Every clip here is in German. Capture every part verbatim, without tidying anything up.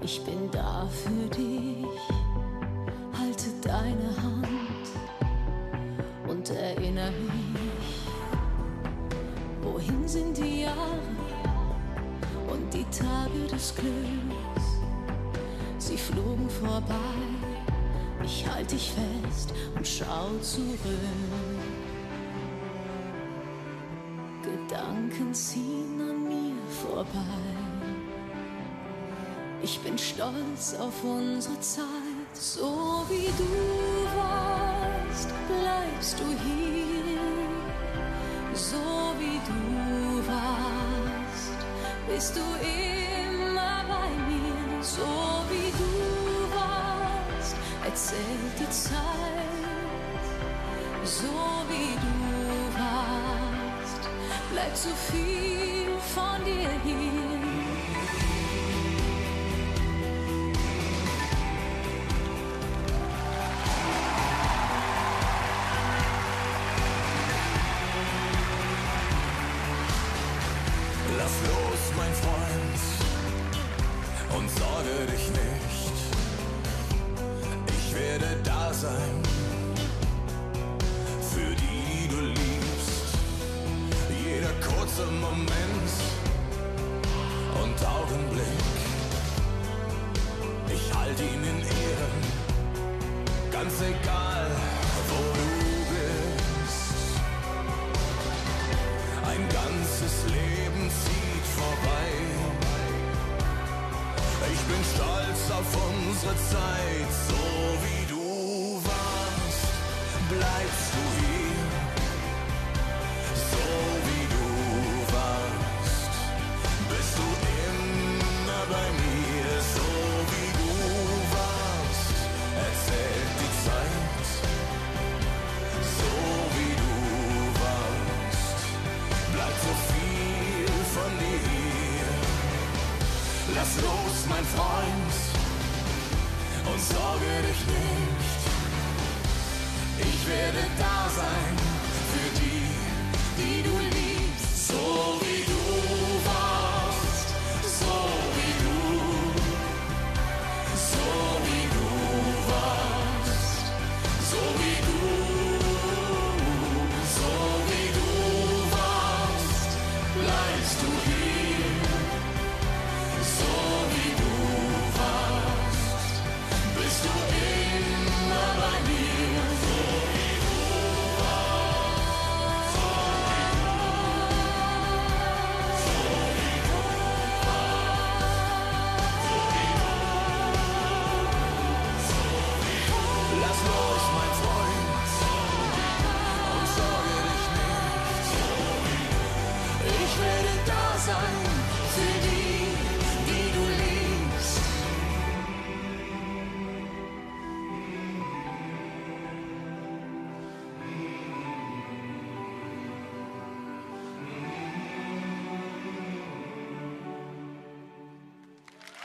Ich bin da für dich, halte deine Hand und erinnere mich, wohin sind die Jahre und die Tage des Glücks? Sie flogen vorbei, ich halte dich fest und schau zurück. Gedanken ziehen an mir vorbei. Ich bin stolz auf unsere Zeit, so wie du warst, bleibst du hier. So wie du warst, bist du immer bei mir. So wie du warst, erzählt die Zeit. So wie du warst, bleibt so viel von dir hier. Lass los, mein Freund, und sorge dich nicht. Ich werde da sein, für die, die du liebst. Jeder kurze Moment und Augenblick, ich halte ihn in Ehren, ganz egal, wo du bist. Ein ganzes Leben zieht vorbei. Ich bin stolz auf unsere Zeit. So wie du warst, bleibst du hier. So wie du warst, bist du immer bei mir. So wie du warst, erzählt die Zeit. So wie du warst, bleibt so viel von dir. Lass los, mein Freund, und sorge dich nicht. Ich werde da sein für die, die du liebst. So wie du warst, so wie du, so wie du warst, so wie du, so wie du warst, bleibst du hier. So wie du warst, bist du immer bei mir. So wie du warst, so wie du, so wie du warst, so wie du, so wie du. Lass los, mein Freund, und sorge dich nicht. Ich werde da sein für die, die du liebst.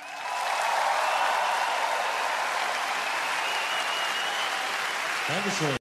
Dankeschön.